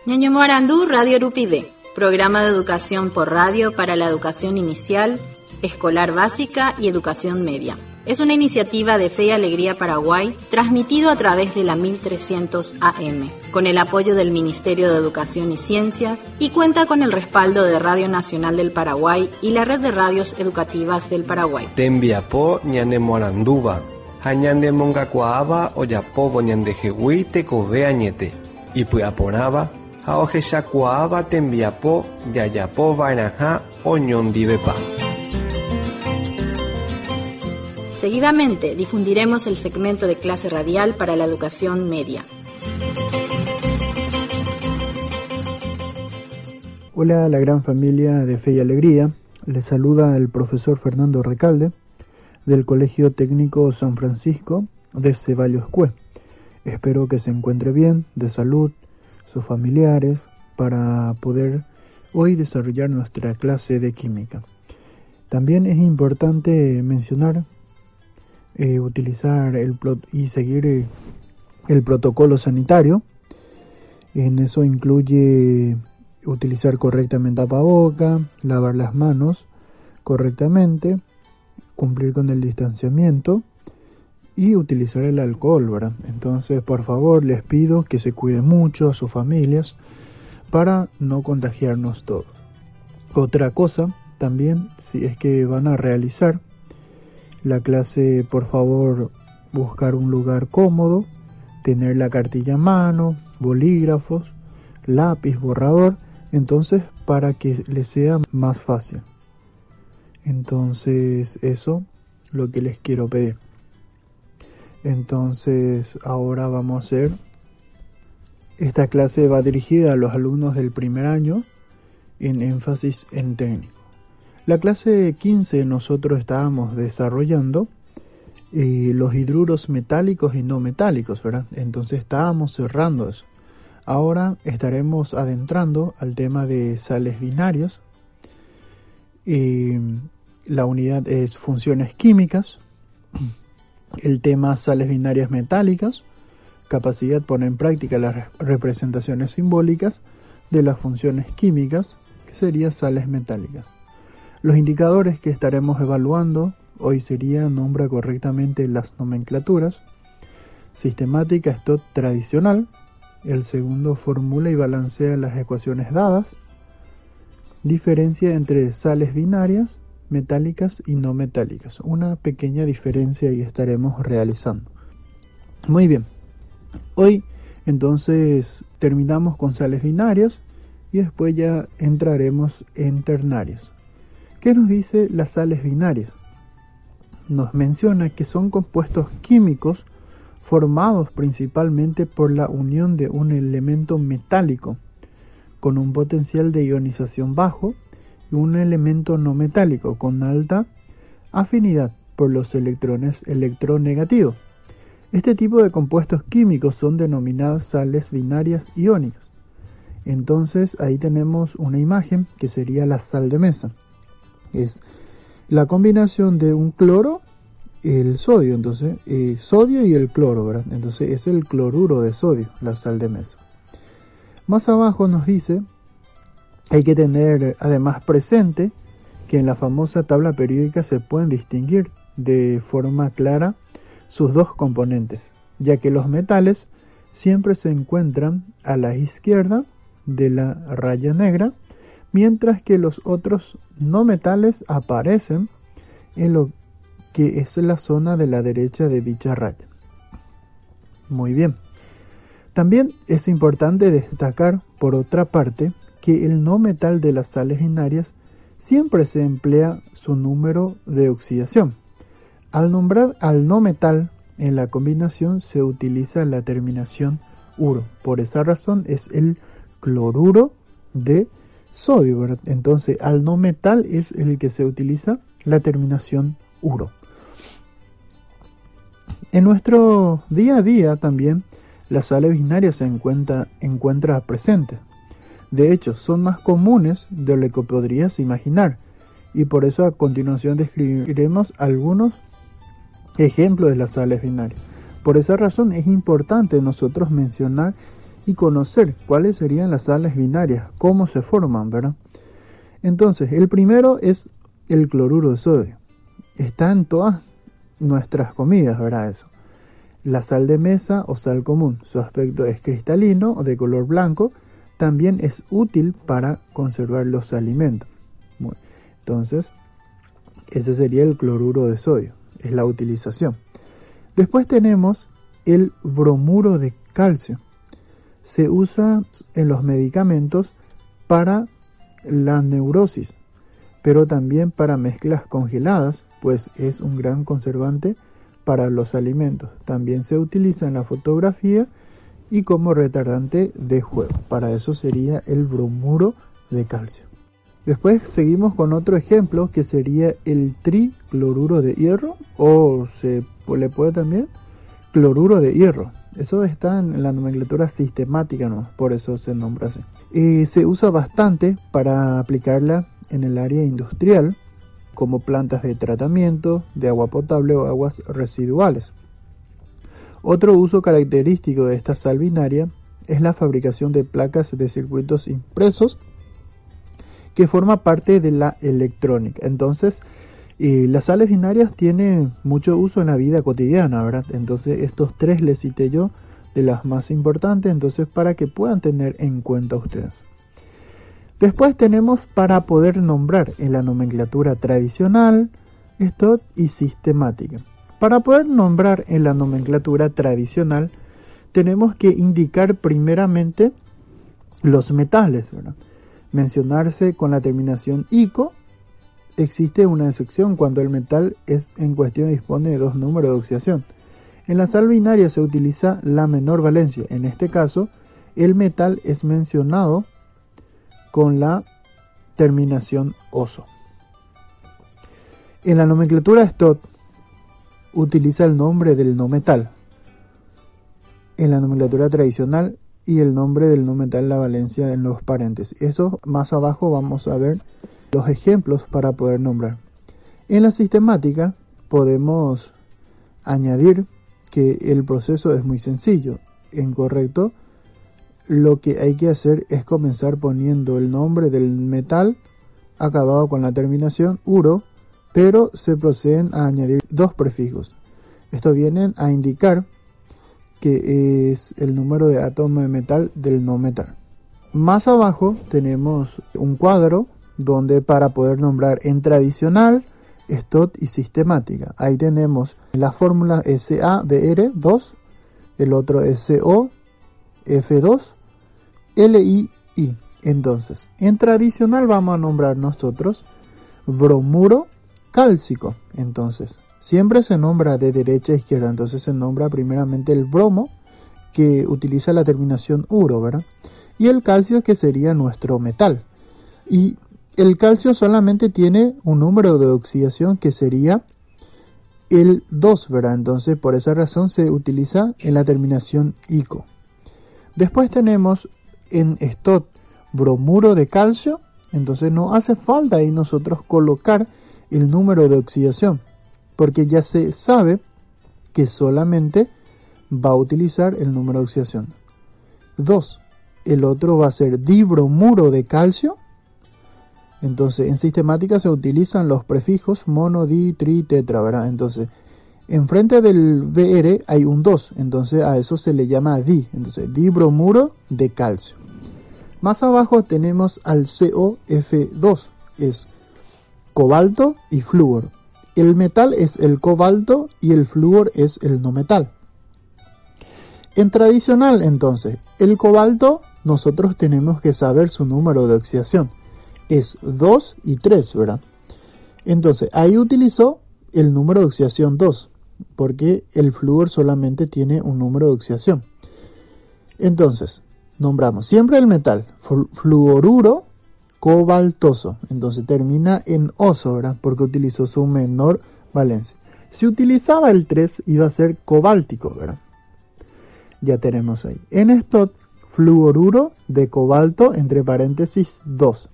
Ñaño Morandú, Radio Urupide, programa de educación por radio para la educación inicial, escolar básica y educación media. Es una iniciativa de Fe y Alegría Paraguay, transmitido a través de la 1300 AM, con el apoyo del Ministerio de Educación y Ciencias, y cuenta con el respaldo de Radio Nacional del Paraguay y la Red de Radios Educativas del Paraguay. Tembiapo ñane Moranduba, hañande mongacuaaba oyapovo ñande jehui tecove añete, y puyaporaba, haojeshacuaaba tembiapo de ayapo vainaja oñondivepa. Seguidamente difundiremos el segmento de clase radial para la educación media. Hola a la gran familia de Fe y Alegría, les saluda el profesor Fernando Recalde del Colegio Técnico San Francisco de Ceballos Cue. Espero que se encuentre bien, de salud, sus familiares, para poder hoy desarrollar nuestra clase de química. También es importante mencionar utilizar y seguir el protocolo sanitario. En eso incluye utilizar correctamente tapaboca, lavar las manos correctamente, cumplir con el distanciamiento y utilizar el alcohol, ¿verdad? Entonces, por favor, les pido que se cuiden mucho a sus familias para no contagiarnos todos. Otra cosa también, si es que van a realizar la clase, por favor, buscar un lugar cómodo, tener la cartilla a mano, bolígrafos, lápiz, borrador, entonces para que les sea más fácil. Entonces, eso es lo que les quiero pedir. Entonces, ahora vamos a hacer, esta clase va dirigida a los alumnos del primer año en énfasis en técnico. La clase 15 nosotros estábamos desarrollando los hidruros metálicos y no metálicos, ¿verdad? Entonces estábamos cerrando eso. Ahora estaremos adentrando al tema de sales binarias. La unidad es funciones químicas. El tema sales binarias metálicas. Capacidad de poner en práctica las representaciones simbólicas de las funciones químicas, que serían sales metálicas. Los indicadores que estaremos evaluando hoy sería: nombra correctamente las nomenclaturas. Sistemática, esto tradicional. El segundo, formula y balancea las ecuaciones dadas. Diferencia entre sales binarias, metálicas y no metálicas. Una pequeña diferencia y estaremos realizando. Muy bien. Hoy entonces terminamos con sales binarias y después ya entraremos en ternarias. ¿Qué nos dice las sales binarias? Nos menciona que son compuestos químicos formados principalmente por la unión de un elemento metálico con un potencial de ionización bajo y un elemento no metálico con alta afinidad por los electrones electronegativos. Este tipo de compuestos químicos son denominadas sales binarias iónicas. Entonces ahí tenemos una imagen que sería la sal de mesa. Es la combinación de un cloro y el sodio, entonces sodio y el cloro, ¿verdad? Entonces es el cloruro de sodio, la sal de mesa. Más abajo nos dice, hay que tener además presente que en la famosa tabla periódica se pueden distinguir de forma clara sus dos componentes, ya que los metales siempre se encuentran a la izquierda de la raya negra, mientras que los otros no metales aparecen en lo que es la zona de la derecha de dicha raya. Muy bien. También es importante destacar, por otra parte, que el no metal de las sales binarias siempre se emplea su número de oxidación. Al nombrar al no metal en la combinación se utiliza la terminación uro. Por esa razón es el cloruro de sodio, ¿verdad? Entonces al no metal es el que se utiliza la terminación uro. En nuestro día a día también las sales binarias se encuentra presentes. De hecho, son más comunes de lo que podrías imaginar, y por eso a continuación describiremos algunos ejemplos de las sales binarias. Por esa razón es importante nosotros mencionar y conocer cuáles serían las sales binarias, cómo se forman, ¿verdad? Entonces, el primero es el cloruro de sodio. Está en todas nuestras comidas, ¿verdad? Eso. La sal de mesa o sal común, su aspecto es cristalino o de color blanco, también es útil para conservar los alimentos. Bueno, entonces, ese sería el cloruro de sodio, es la utilización. Después tenemos el bromuro de calcio. Se usa en los medicamentos para la neurosis, pero también para mezclas congeladas, pues es un gran conservante para los alimentos. También se utiliza en la fotografía y como retardante de juego. Para eso sería el bromuro de calcio. Después seguimos con otro ejemplo que sería el tricloruro de hierro, o se le puede también cloruro de hierro. Eso está en la nomenclatura sistemática, ¿no? Por eso se nombra así. Se usa bastante para aplicarla en el área industrial, como plantas de tratamiento de agua potable o aguas residuales. Otro uso característico de esta sal binaria es la fabricación de placas de circuitos impresos, que forma parte de la electrónica. Entonces, las sales binarias tienen mucho uso en la vida cotidiana, ¿verdad? Entonces, estos tres les cité yo de las más importantes, entonces para que puedan tener en cuenta ustedes. Después tenemos para poder nombrar en la nomenclatura tradicional, esto y sistemática. Para poder nombrar en la nomenclatura tradicional, tenemos que indicar primeramente los metales, ¿verdad? Mencionarse con la terminación ico. Existe una excepción cuando el metal en cuestión dispone de dos números de oxidación. En la sal binaria se utiliza la menor valencia. En este caso, el metal es mencionado con la terminación oso. En la nomenclatura Stott utiliza el nombre del no metal. En la nomenclatura tradicional y el nombre del no metal, la valencia en los paréntesis. Eso más abajo vamos a ver los ejemplos para poder nombrar. En la sistemática podemos añadir que el proceso es muy sencillo. En correcto, lo que hay que hacer es comenzar poniendo el nombre del metal acabado con la terminación uro, pero se proceden a añadir dos prefijos. Estos vienen a indicar que es el número de átomo de metal del no metal. Más abajo tenemos un cuadro donde para poder nombrar en tradicional, Stott y sistemática. Ahí tenemos la fórmula SaBr2, el otro SOF2, LiI. Entonces, en tradicional vamos a nombrar nosotros bromuro cálcico. Entonces, siempre se nombra de derecha a izquierda. Entonces se nombra primeramente el bromo, que utiliza la terminación uro, ¿verdad? Y el calcio, que sería nuestro metal. Y el calcio solamente tiene un número de oxidación que sería el 2, ¿verdad? Entonces, por esa razón se utiliza en la terminación ico. Después tenemos en Stott bromuro de calcio. Entonces no hace falta ahí nosotros colocar el número de oxidación, porque ya se sabe que solamente va a utilizar el número de oxidación 2. El otro va a ser dibromuro de calcio. Entonces, en sistemática se utilizan los prefijos mono, di, tri, tetra, ¿verdad? Entonces, enfrente del Br hay un 2, entonces a eso se le llama di. Entonces, dibromuro de calcio. Más abajo tenemos al COF2, es cobalto y flúor. El metal es el cobalto y el flúor es el no metal. En tradicional, entonces, el cobalto nosotros tenemos que saber su número de oxidación. Es 2 y 3, ¿verdad? Entonces, ahí utilizó el número de oxidación 2, porque el flúor solamente tiene un número de oxidación. Entonces, nombramos siempre el metal, fluoruro cobaltoso. Entonces, termina en oso, ¿verdad? Porque utilizó su menor valencia. Si utilizaba el 3, iba a ser cobáltico, ¿verdad? Ya tenemos ahí. En Stott, fluoruro de cobalto, entre paréntesis, 2.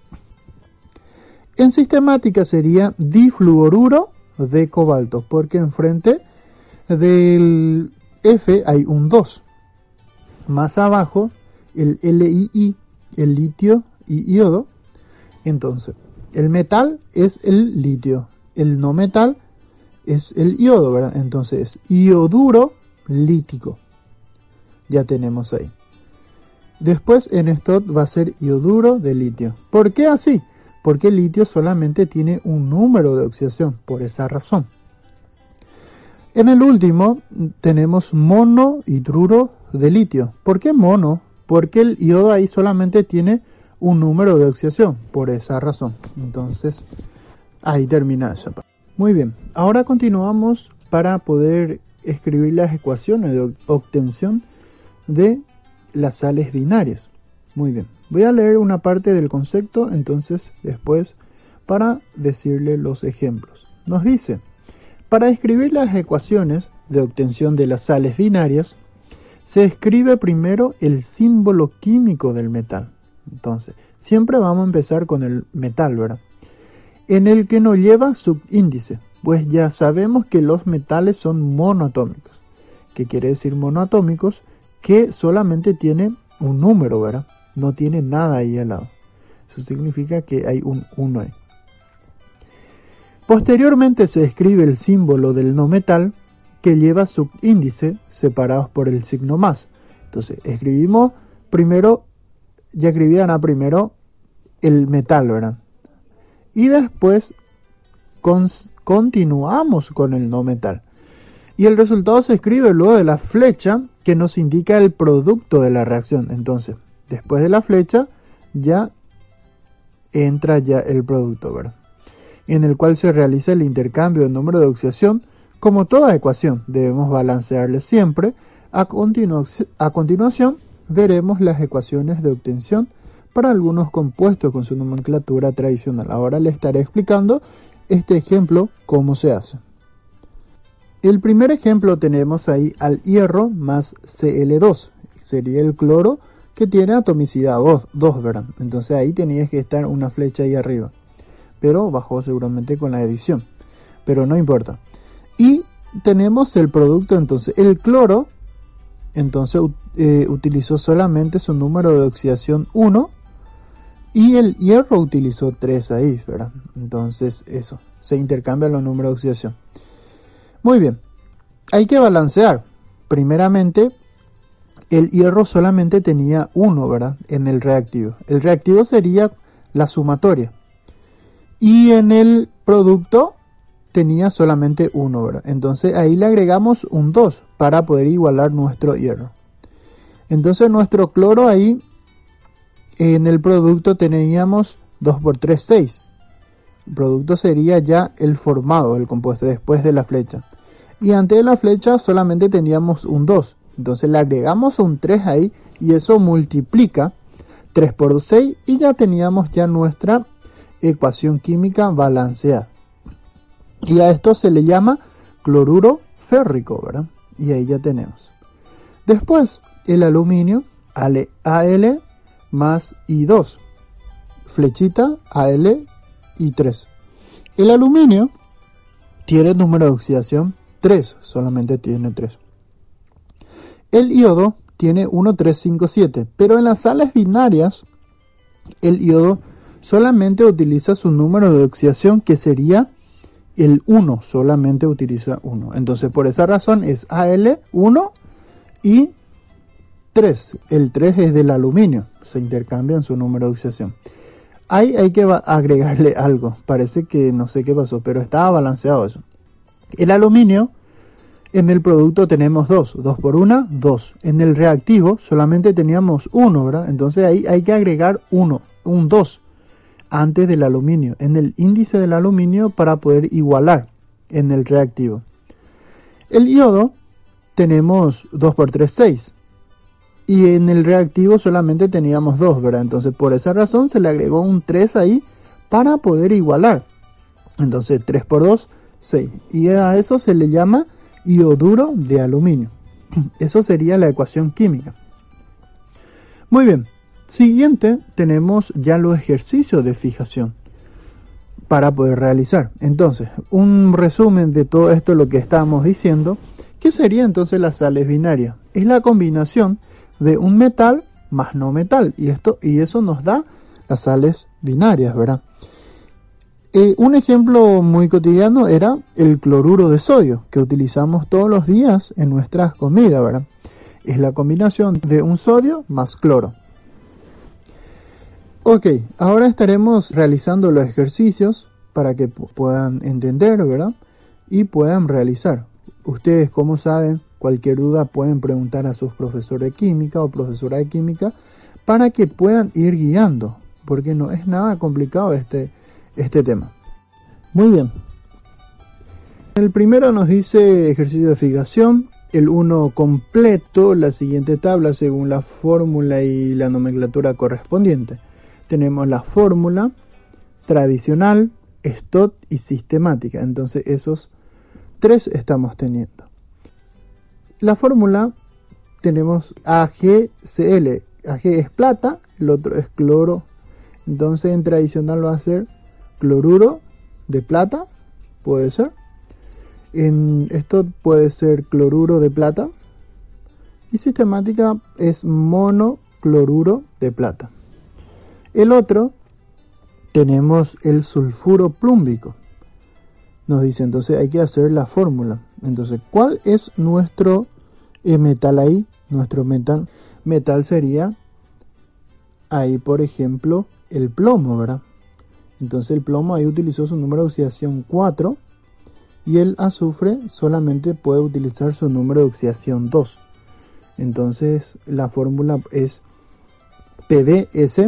En sistemática sería difluoruro de cobalto, porque enfrente del F hay un 2. Más abajo, el LiI, el litio y iodo. Entonces, el metal es el litio, el no metal es el iodo, ¿verdad? Entonces, ioduro lítico. Ya tenemos ahí. Después en esto va a ser ioduro de litio. ¿Por qué así? Porque el litio solamente tiene un número de oxidación, por esa razón. En el último tenemos monohidruro de litio. ¿Por qué mono? Porque el iodo ahí solamente tiene un número de oxidación, por esa razón. Entonces, ahí termina esa parte. Muy bien, ahora continuamos para poder escribir las ecuaciones de obtención de las sales binarias. Muy bien, voy a leer una parte del concepto, entonces después para decirle los ejemplos. Nos dice, para escribir las ecuaciones de obtención de las sales binarias, se escribe primero el símbolo químico del metal. Entonces, siempre vamos a empezar con el metal, ¿verdad? En el que nos lleva subíndice, pues ya sabemos que los metales son monoatómicos. ¿Qué quiere decir monoatómicos? Que solamente tiene un número, ¿verdad? No tiene nada ahí al lado. Eso significa que hay un 1 ahí. Posteriormente se escribe el símbolo del no metal que lleva subíndice separados por el signo más. Entonces, escribimos primero, ya escribían primero el metal, ¿verdad? Y después continuamos con el no metal. Y el resultado se escribe luego de la flecha que nos indica el producto de la reacción. Entonces, después de la flecha ya entra ya el producto, ¿verdad? En el cual se realiza el intercambio del número de oxidación. Como toda ecuación, debemos balancearle siempre. A continuación, veremos las ecuaciones de obtención para algunos compuestos con su nomenclatura tradicional. Ahora le estaré explicando este ejemplo, cómo se hace. El primer ejemplo tenemos ahí al hierro más Cl2. Sería el cloro que tiene atomicidad 2, ¿verdad? Entonces ahí tenía que estar una flecha ahí arriba. Pero bajó seguramente con la edición. Pero no importa. Y tenemos el producto entonces. El cloro, entonces utilizó solamente su número de oxidación 1. Y el hierro utilizó 3 ahí, ¿verdad? Entonces eso, se intercambian los números de oxidación. Muy bien, hay que balancear. Primeramente, el hierro solamente tenía 1, ¿verdad? En el reactivo. El reactivo sería la sumatoria. Y en el producto tenía solamente 1, ¿verdad? Entonces ahí le agregamos un 2 para poder igualar nuestro hierro. Entonces nuestro cloro ahí, en el producto teníamos 2 por 3, 6. El producto sería ya el formado, el compuesto, después de la flecha. Y antes de la flecha solamente teníamos un 2. Entonces le agregamos un 3 ahí y eso multiplica 3 por 6 y ya teníamos ya nuestra ecuación química balanceada. Y a esto se le llama cloruro férrico, ¿verdad? Y ahí ya tenemos. Después el aluminio, Al más I2, flechita Al I3. El aluminio tiene número de oxidación 3, solamente tiene 3. El iodo tiene 1, 3, 5, 7, pero en las sales binarias el iodo solamente utiliza su número de oxidación que sería el 1, solamente utiliza 1. Entonces por esa razón es Al1 y 3. El 3 es del aluminio, se intercambian su número de oxidación. Ahí hay que agregarle algo, parece que no sé qué pasó, pero estaba balanceado eso. El aluminio, en el producto tenemos 2 por 1, 2. En el reactivo solamente teníamos 1, ¿verdad? Entonces ahí hay que agregar un 2 antes del aluminio, en el índice del aluminio para poder igualar en el reactivo. El iodo tenemos 2 por 3, 6. Y en el reactivo solamente teníamos 2, ¿verdad? Entonces por esa razón se le agregó un 3 ahí para poder igualar. Entonces 3 por 2, 6. Y a eso se le llama ioduro de aluminio. Eso sería la ecuación química. Muy bien. Siguiente tenemos ya los ejercicios de fijación para poder realizar. Entonces, un resumen de todo esto, lo que estábamos diciendo. ¿Qué sería entonces las sales binarias? Es la combinación de un metal más no metal, y eso nos da las sales binarias, ¿verdad? Un ejemplo muy cotidiano era el cloruro de sodio, que utilizamos todos los días en nuestras comidas, ¿verdad? Es la combinación de un sodio más cloro. Ok, ahora estaremos realizando los ejercicios para que puedan entender, ¿verdad? Y puedan realizar. Ustedes, como saben, cualquier duda pueden preguntar a sus profesores de química o profesora de química para que puedan ir guiando, porque no es nada complicado este tema. Muy bien. El primero nos dice ejercicio de fijación. El 1 completo la siguiente tabla según la fórmula y la nomenclatura correspondiente. Tenemos la fórmula tradicional, STOT y sistemática. Entonces esos 3 estamos teniendo. La fórmula tenemos AgCl. Ag es plata, el otro es cloro. Entonces en tradicional va a ser cloruro de plata, puede ser. En esto puede ser cloruro de plata. Y sistemática es monocloruro de plata. El otro tenemos el sulfuro plúmbico. Nos dice entonces hay que hacer la fórmula. Entonces, ¿cuál es nuestro metal ahí? Nuestro metal sería ahí, por ejemplo, el plomo, ¿verdad? Entonces el plomo ahí utilizó su número de oxidación 4 y el azufre solamente puede utilizar su número de oxidación 2. Entonces la fórmula es PbS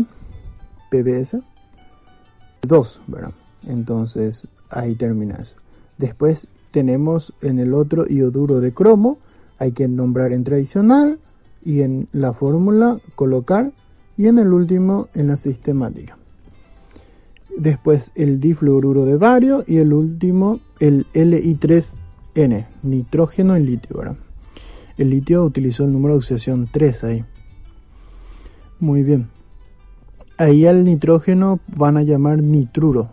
2, ¿verdad? Entonces ahí termina eso. Después tenemos en el otro ioduro de cromo, hay que nombrar en tradicional y en la fórmula colocar, y en el último en la sistemática. Después el difluoruro de bario y el último el Li3N, nitrógeno en litio, ¿verdad? El litio utilizó el número de oxidación 3 ahí. Muy bien. Ahí al nitrógeno van a llamar nitruro.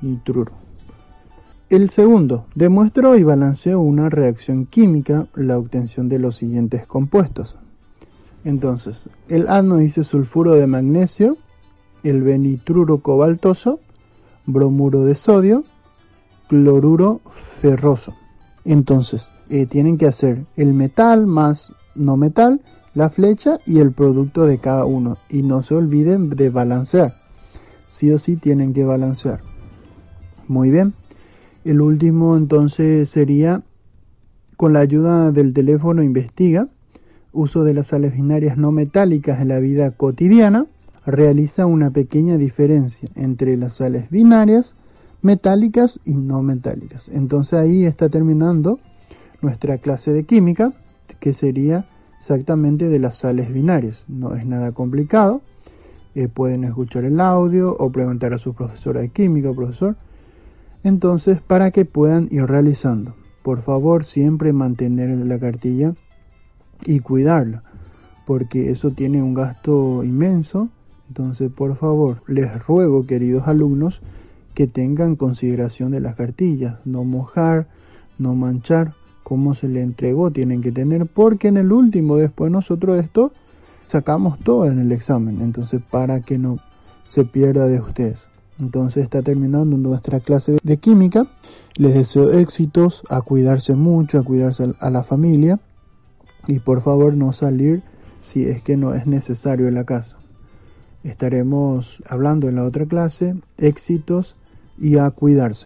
El segundo, demuestro y balanceo una reacción química, la obtención de los siguientes compuestos. Entonces, el A nos dice sulfuro de magnesio, el B nitruro cobaltoso, bromuro de sodio, cloruro ferroso. Entonces, tienen que hacer el metal más no metal, la flecha y el producto de cada uno. Y no se olviden de balancear. Sí o sí tienen que balancear. Muy bien. El último entonces sería, con la ayuda del teléfono investiga, uso de las sales binarias no metálicas en la vida cotidiana, realiza una pequeña diferencia entre las sales binarias, metálicas y no metálicas. Entonces ahí está terminando nuestra clase de química, que sería exactamente de las sales binarias. No es nada complicado. Pueden escuchar el audio o preguntar a su profesora de química o profesor. Entonces, para que puedan ir realizando, por favor, siempre mantener la cartilla y cuidarla, porque eso tiene un gasto inmenso. Entonces, por favor, les ruego, queridos alumnos, que tengan consideración de las cartillas, no mojar, no manchar, como se le entregó, tienen que tener, porque en el último, después nosotros esto sacamos todo en el examen, entonces para que no se pierda de ustedes. Entonces está terminando nuestra clase de química. Les deseo éxitos, a cuidarse mucho, a cuidarse a la familia, y por favor no salir si es que no es necesario en la casa. Estaremos hablando en la otra clase. Éxitos y a cuidarse.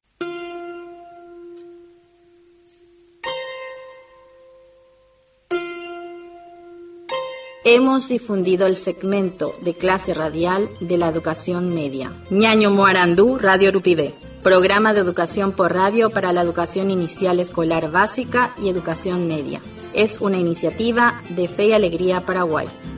Hemos difundido el segmento de clase radial de la educación media. Ñaño Moarandú, Radio Urupide. Programa de educación por radio para la educación inicial escolar básica y educación media. Es una iniciativa de Fe y Alegría Paraguay.